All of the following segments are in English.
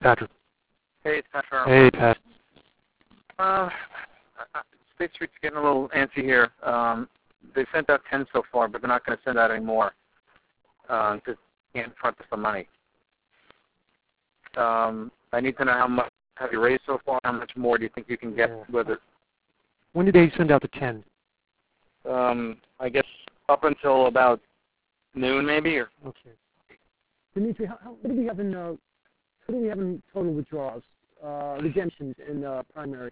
Patrick. Hey, it's Pat Farrell. Hey, Pat. State Street's getting a little antsy here. They sent out 10 so far, but they're not going to send out any more because they can't front us the money. I need to know how much have you raised so far. How much more do you think you can get with it? When did they send out the 10? I guess up until about noon, maybe. Or Okay. Dimitri, what do we have in total withdrawals, redemptions in primary?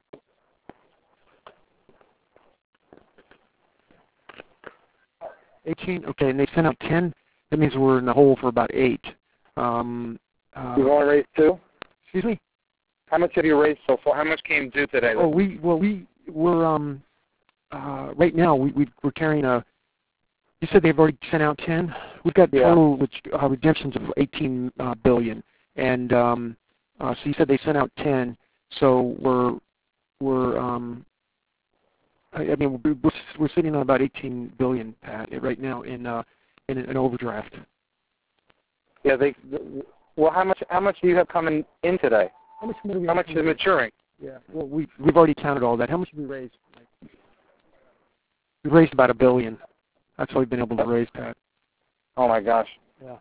18. Okay, and they sent out 10. That means we're in the hole for about 8. You've only raised 2? Excuse me? How much have you raised so far? How much came due today? Oh, we're right now we're carrying a. You said they've already sent out 10. We've got total redemptions of 18 billion, and so you said they sent out 10. So we're sitting on about 18 billion, Pat, right now in an overdraft. Yeah, well, how much do you have coming in today? How much more do we How much is maturing? Yeah, well, we've already counted all that. How much have we raised? We've raised about $1 billion. That's all we've been able to raise, Pat. Oh my gosh. Yeah.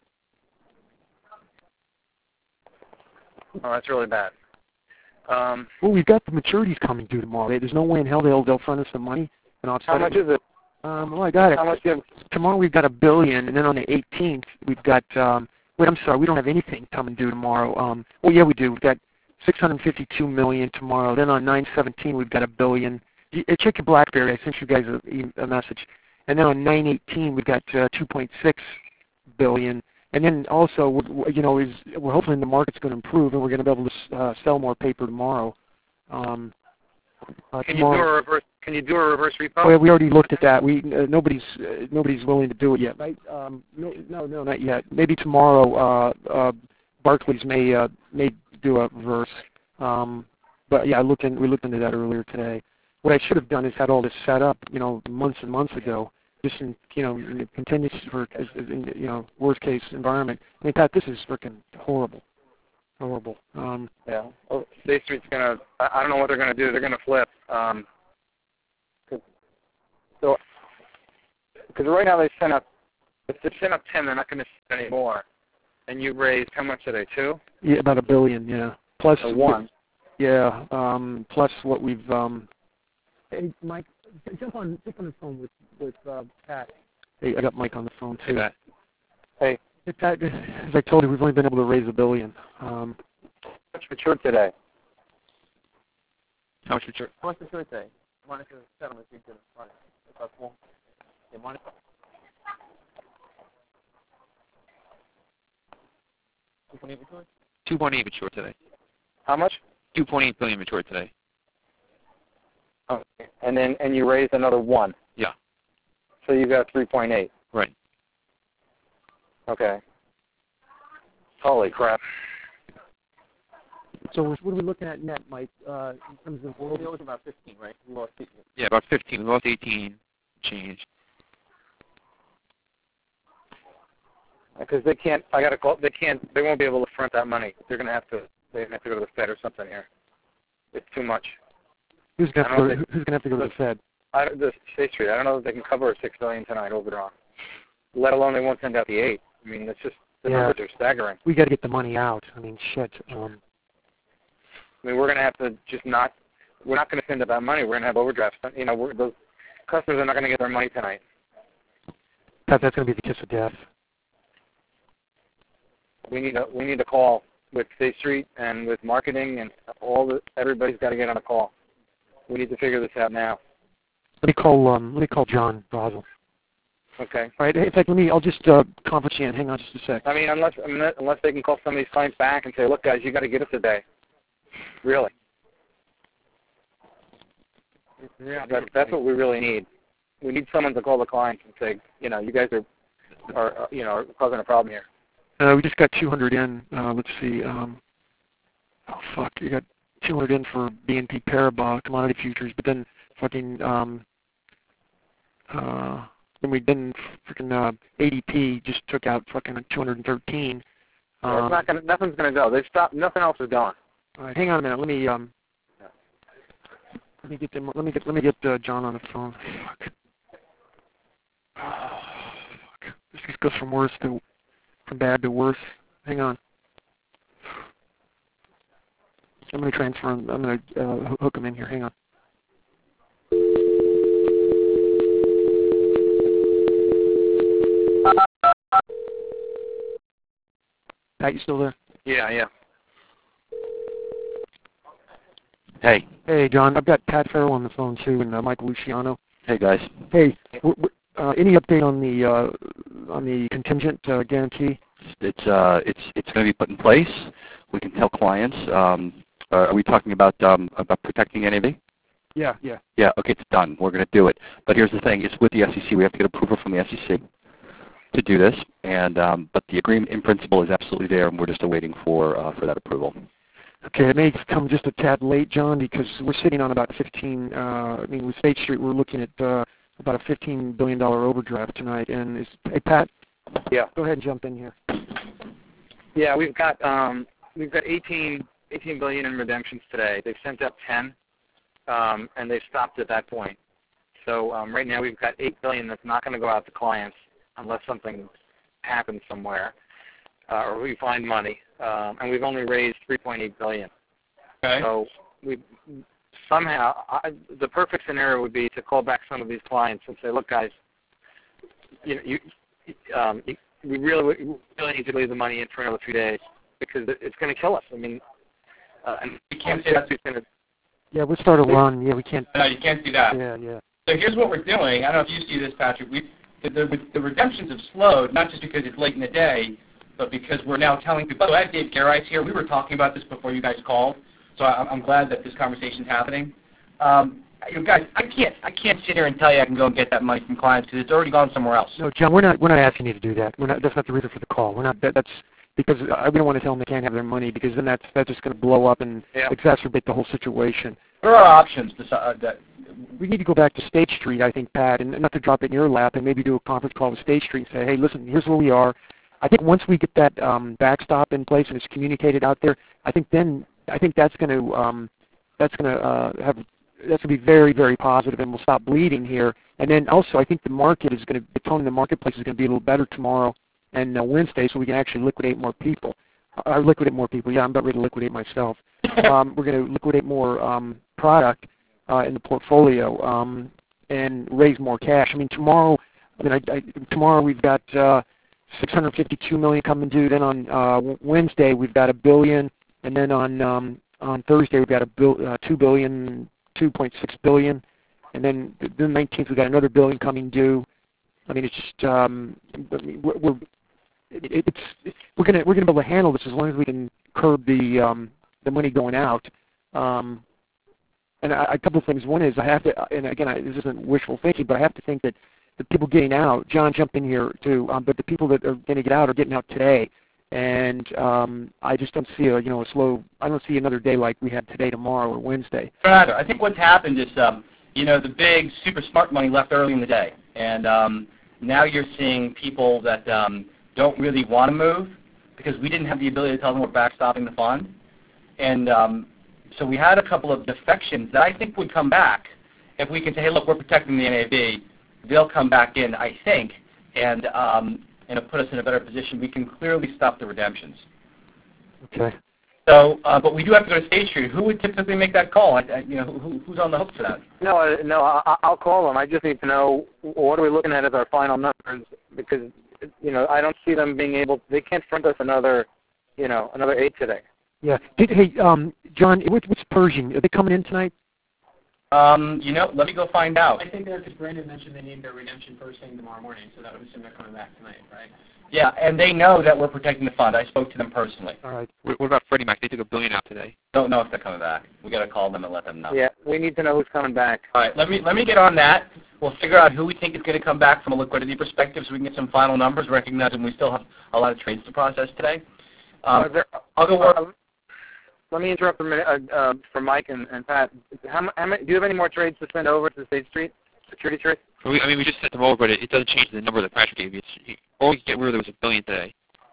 Oh, that's really bad. Well, we've got the maturities coming due tomorrow. There's no way in hell they'll front us the money. And how much is it? Well, I got it. How much do you have? Tomorrow we've got $1 billion, and then on the 18th we've got. Wait, I'm sorry. We don't have anything coming due tomorrow. Well, yeah, we do. We've got $652 million tomorrow. Then on 9/17 we've got $1 billion. Check your BlackBerry. I sent you guys a message. And then on 9/18 we've got 2.6 billion. And then also, we're hoping the market's going to improve, and we're going to be able to sell more paper tomorrow. Can you do a reverse repo? Oh, yeah, we already looked at that. Nobody's willing to do it yet, right? No, not yet. Maybe tomorrow. Barclays may do a reverse. But yeah, we looked into that earlier today. What I should have done is had all this set up, months and months ago. Just in contingency for worst case environment. I mean, Pat, this is freaking horrible. Yeah. Well, State Street's gonna. I don't know what they're gonna do. They're gonna flip. Because right now if they send up 10, they're not gonna send any more. And you raised how much today? 2? Yeah, about $1 billion. Yeah. Plus 1. Yeah. Plus what we've. Hey, Mike, jump on the phone with Pat. Hey, I got Mike on the phone too. Hey. Pat, as I told you, we've only been able to raise $1 billion. How much matured today? How much matured? How much matured today? Minus the settlement we did. About 4. Yeah, minus. 2.8 matured? 2.8 matured today. How much? 2.8 billion matured today. Okay. And you raised another 1. Yeah. So you got 3.8. Right. Okay. Holy crap. So what are we looking at net, Mike, in terms of it was about 15, right? We lost 15. Yeah, about 15. We lost 18 change. Because they can't. I got to call. They can't. They won't be able to front that money. They're going to have to. They have to go to the Fed or something here. It's too much. Who's going to have to go to the Fed? The State Street. I don't know if they can cover a $6 billion tonight overdraw. Let alone they won't send out the 8. I mean, it's just the numbers are staggering. We got to get the money out. I mean, shit. I mean, we're going to have to just not. We're not going to send out that money. We're going to have overdrafts. Those customers are not going to get their money tonight. That's going to be the kiss of death. We need a call with State Street and with marketing and everybody's got to get on a call. We need to figure this out now. Let me call John Basel. Okay. All right. In fact, I'll just conference you in. Hang on just a sec. I mean, unless they can call some of these clients back and say, look, guys, you got to get us a day. Really. Yeah. That's what we really need. We need someone to call the clients and say, you guys are causing a problem here. We just got 200 in. Let's see. Oh fuck! You got 200 in for BNP Paribas commodity futures, but then fucking then ADP just took out fucking 213. It's not gonna. Nothing's gonna go. They've stopped. Nothing else is going. All right, hang on a minute. Let me get them. Let me get John on the phone. Fuck. Oh, fuck. This just goes from bad to worse. Hang on. I'm gonna transfer him. I'm gonna hook him in here. Hang on. Pat, you still there? Yeah. Hey. Hey, John. I've got Pat Farrell on the phone too, and Michael Luciano. Hey, guys. Hey, any update on the contingent guarantee? It's going to be put in place. We can tell clients. Are we talking about protecting NAV? Yeah. Yeah. Okay, it's done. We're going to do it. But here's the thing: it's with the SEC. We have to get approval from the SEC to do this, and but the agreement in principle is absolutely there, and we're just waiting for that approval. Okay, it may come just a tad late, John, because we're sitting on about 15. With State Street, we're looking at about a $15 billion overdraft tonight. And hey, Pat. Yeah. Go ahead and jump in here. Yeah, we've got 18 billion in redemptions today. They've sent out 10, and they've stopped at that point. So right now we've got 8 billion that's not going to go out to clients unless something happens somewhere or we find money. And we've only raised 3.8 billion. Okay. So the perfect scenario would be to call back some of these clients and say, look, guys, we really need to leave the money in for another few days because it's going to kill us. I mean, and we can't say that's going to. Yeah, we'll start a run. Yeah, we can't. No, you can't do that. Yeah. So here's what we're doing. I don't know if you see this, Patrick. The redemptions have slowed, not just because it's late in the day, but because we're now telling people. So I have Dave Garrice here. We were talking about this before you guys called, so I'm glad that this conversation's happening. You guys, I can't sit here and tell you I can go and get that money from clients because it's already gone somewhere else. No, John, we're not asking you to do that. That's not the reason for the call. We're not. That's because we don't want to tell them they can't have their money because then that's just going to blow up and exacerbate the whole situation. There are options that we need to go back to State Street, I think, Pat, and not to drop it in your lap, and maybe do a conference call with State Street and say, hey, listen, here's where we are. I think once we get that backstop in place and it's communicated out there, I think that's going to be very, very positive, and we'll stop bleeding here. And then also, I think the tone in the marketplace is going to be a little better tomorrow and Wednesday, so we can actually liquidate more people. Yeah, I'm about ready to liquidate myself. We're going to liquidate more product in the portfolio and raise more cash. I mean, tomorrow we've got 652 million coming due. Then on Wednesday we've got $1 billion, and then on Thursday we've got $2.6 billion, and then the 19th we've got another $1 billion coming due. I mean, it's just we're gonna be able to handle this as long as we can curb the money going out. And a couple of things. One is I have to, and again, this isn't wishful thinking, but I have to think that the people getting out, John, jump in here too, but the people that are going to get out are getting out today. And I just don't see I don't see another day like we had today, tomorrow, or Wednesday. Rather, I think what's happened is, the big super smart money left early in the day, and now you're seeing people that don't really want to move because we didn't have the ability to tell them we're backstopping the fund, and so we had a couple of defections that I think would come back if we can say, hey, look, we're protecting the NAV. They'll come back in, I think, and it'll put us in a better position. We can clearly stop the redemptions. Okay. So, but we do have to go to State Street. Who would typically make that call? Who's on the hook for that? No, I'll call them. I just need to know what are we looking at as our final numbers because I don't see them being able. They can't front us another 8 today. Yeah. Hey, John, what's Pershing? Are they coming in tonight? Let me go find out. I think there, because Brandon mentioned they need their redemption first thing tomorrow morning, so that would assume they're coming back tonight, right? Yeah, and they know that we're protecting the fund. I spoke to them personally. All right. What about Freddie Mac? They took $1 billion out today. Don't know if they're coming back. We got to call them and let them know. Yeah, we need to know who's coming back. All right, let me get on that. We'll figure out who we think is going to come back from a liquidity perspective so we can get some final numbers, recognizing we still have a lot of trades to process today. I'll go work. Let me interrupt a minute for Mike and Pat. How many, do you have any more trades to send over to State Street, security trades? We just sent them over, but it doesn't change the number that Patrick gave you. All you get rid of was $1 billion today.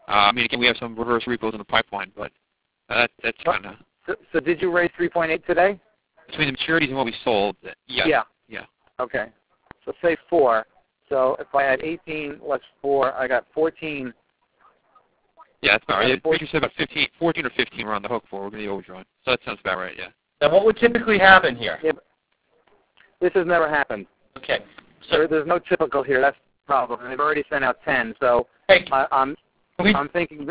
I mean, again, we have some reverse repos in the pipeline, but that's kind of So did you raise 3.8 today? between the maturities and what we sold. Yes. Yeah. Okay. So say 4. So if I had 18 less 4, I got 14. Yeah, that's about right. Yeah, You said about 14 or 15 we're on the hook for. We're going to be overdrawn. So that sounds about right, yeah. Now, what would typically happen here? Yeah, this has never happened. Okay. So There's no typical here. That's the problem. And they've already sent out 10. So hey, I'm thinking.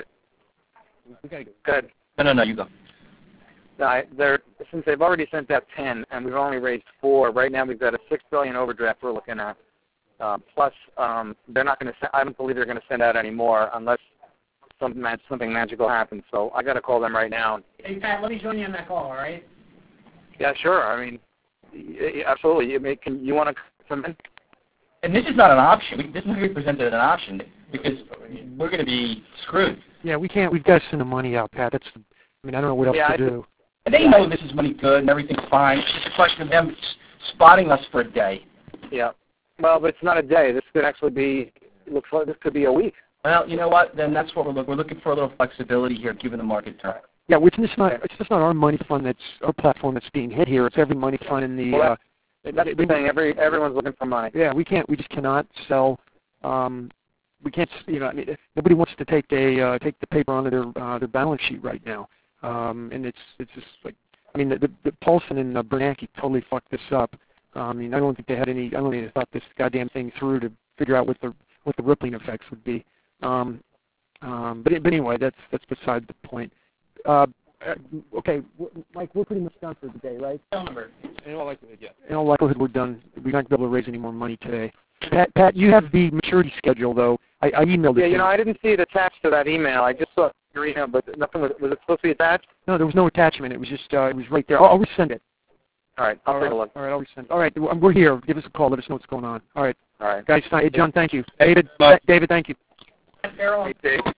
Good. No, you go. Since they've already sent out 10 and we've only raised 4, right now we've got a $6 billion overdraft we're looking at. Plus, they're not going to. I don't believe they're going to send out any more unless something magical happens. So I got to call them right now. Hey, Pat, let me join you on that call, all right? Yeah, sure. I mean, absolutely. You want to come in? And this is not an option. This is not going to be presented as an option because we're going to be screwed. Yeah, we can't. We've got to send the money out, Pat. I don't know what else to do. And they know this is money good and everything's fine. It's just a question of them spotting us for a day. Yeah. Well, but it's not a day. This could actually be. Looks like this could be a week. Well, you know what? Then that's what we're looking. We're looking for a little flexibility here, given the market turn. Yeah, it's just not our money fund our platform that's being hit here. It's every money fund in the. Well, that's the thing. Everyone's looking for money. Yeah, we just cannot sell. We can't. Nobody wants to take the paper onto their balance sheet right now. And it's just like, the Paulson and Bernanke totally fucked this up. I don't think they had any. I don't think they thought this goddamn thing through to figure out what the rippling effects would be. But anyway, that's beside the point. Okay, Mike, we're pretty much done for the day, right? In all likelihood, yeah. In all likelihood, we're done. We're not going to be able to raise any more money today. Pat, you have the maturity schedule, though. I emailed it. Yeah, I didn't see it attached to that email. I just saw your email, but nothing was it supposed to be attached? No, there was no attachment. It was just it was right there. I'll resend it. All right, I'll take a look. All right, I'll resend it. All right, we're here. Give us a call. Let us know what's going on. All right. All right. Guys, John, thank you. Hey, David, thank you. Carol. Hey, Dave.